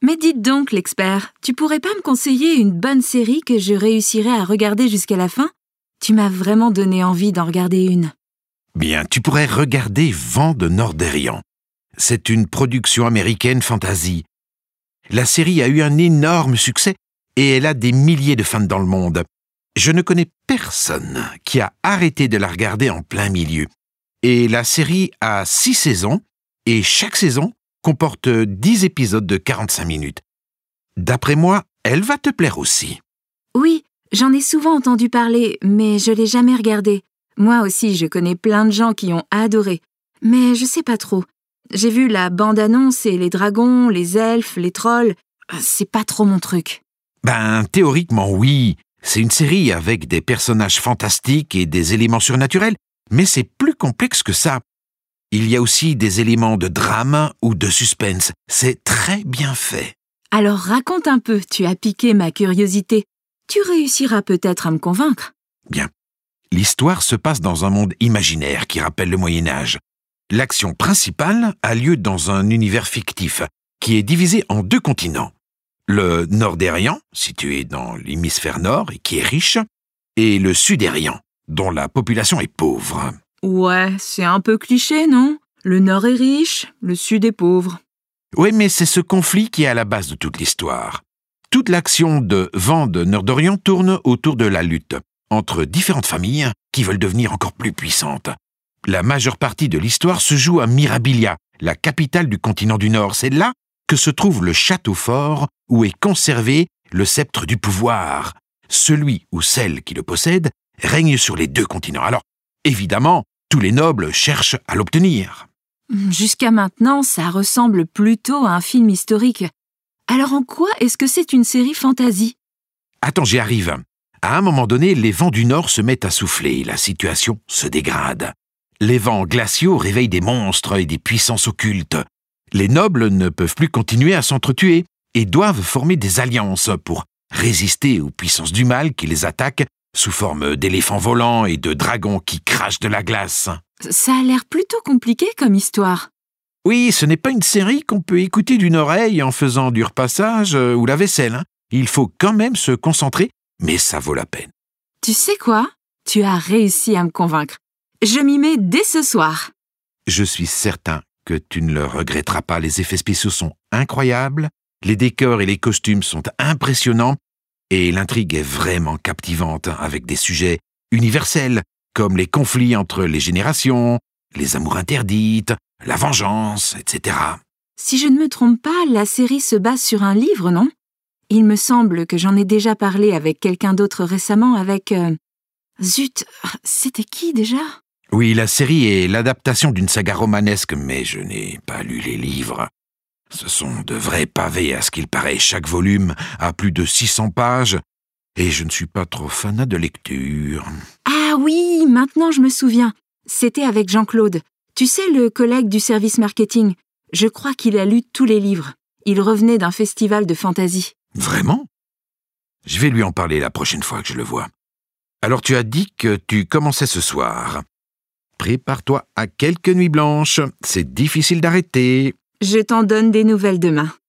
Mais dites donc, l'expert, tu pourrais pas me conseiller une bonne série que je réussirais à regarder jusqu'à la fin? Tu m'as vraiment donné envie d'en regarder une. Bien, tu pourrais regarder Vent de Nordérian. C'est une production américaine fantasy. La série a eu un énorme succès et elle a des milliers de fans dans le monde. Je ne connais personne qui a arrêté de la regarder en plein milieu. Et la série a 6 saisons et chaque saison comporte 10 épisodes de 45 minutes. D'après moi, elle va te plaire aussi. Oui, j'en ai souvent entendu parler, mais je l'ai jamais regardée. Moi aussi, je connais plein de gens qui ont adoré. Mais je sais pas trop. J'ai vu la bande-annonce et les dragons, les elfes, les trolls. C'est pas trop mon truc. Théoriquement, oui. C'est une série avec des personnages fantastiques et des éléments surnaturels, mais c'est plus complexe que ça. Il y a aussi des éléments de drame ou de suspense. C'est très bien fait. Alors raconte un peu, tu as piqué ma curiosité. Tu réussiras peut-être à me convaincre. Bien. L'histoire se passe dans un monde imaginaire qui rappelle le Moyen-Âge. L'action principale a lieu dans un univers fictif qui est divisé en 2 continents. Le Nordérian, situé dans l'hémisphère nord et qui est riche, et le Sudérian, dont la population est pauvre. Ouais, c'est un peu cliché, non? Le Nord est riche, le Sud est pauvre. Oui, mais c'est ce conflit qui est à la base de toute l'histoire. Toute l'action de Vent de Nordérian tourne autour de la lutte entre différentes familles qui veulent devenir encore plus puissantes. La majeure partie de l'histoire se joue à Mirabilia, la capitale du continent du Nord. C'est là que se trouve le château fort où est conservé le sceptre du pouvoir. Celui ou celle qui le possède règne sur les 2 continents. Alors, évidemment, tous les nobles cherchent à l'obtenir. Jusqu'à maintenant, ça ressemble plutôt à un film historique. Alors en quoi est-ce que c'est une série fantasy? Attends, j'y arrive. À un moment donné, les vents du Nord se mettent à souffler et la situation se dégrade. Les vents glaciaux réveillent des monstres et des puissances occultes. Les nobles ne peuvent plus continuer à s'entretuer et doivent former des alliances pour résister aux puissances du mal qui les attaquent sous forme d'éléphants volants et de dragons qui crachent de la glace. Ça a l'air plutôt compliqué comme histoire. Oui, ce n'est pas une série qu'on peut écouter d'une oreille en faisant du repassage ou la vaisselle. Il faut quand même se concentrer, mais ça vaut la peine. Tu sais quoi? Tu as réussi à me convaincre. Je m'y mets dès ce soir. Je suis certain que tu ne le regretteras pas. Les effets spéciaux sont incroyables, les décors et les costumes sont impressionnants, et l'intrigue est vraiment captivante avec des sujets universels, comme les conflits entre les générations, les amours interdites, la vengeance, etc. Si je ne me trompe pas, la série se base sur un livre, non? Il me semble que j'en ai déjà parlé avec quelqu'un d'autre récemment avec... Zut, c'était qui déjà? Oui, la série est l'adaptation d'une saga romanesque, mais je n'ai pas lu les livres. Ce sont de vrais pavés à ce qu'il paraît. Chaque volume a plus de 600 pages, et je ne suis pas trop fanat de lecture. Ah oui, maintenant je me souviens. C'était avec Jean-Claude. Tu sais, le collègue du service marketing. Je crois qu'il a lu tous les livres. Il revenait d'un festival de fantasy. Vraiment? Je vais lui en parler la prochaine fois que je le vois. Alors tu as dit que tu commençais ce soir. Prépare-toi à quelques nuits blanches. C'est difficile d'arrêter. Je t'en donne des nouvelles demain.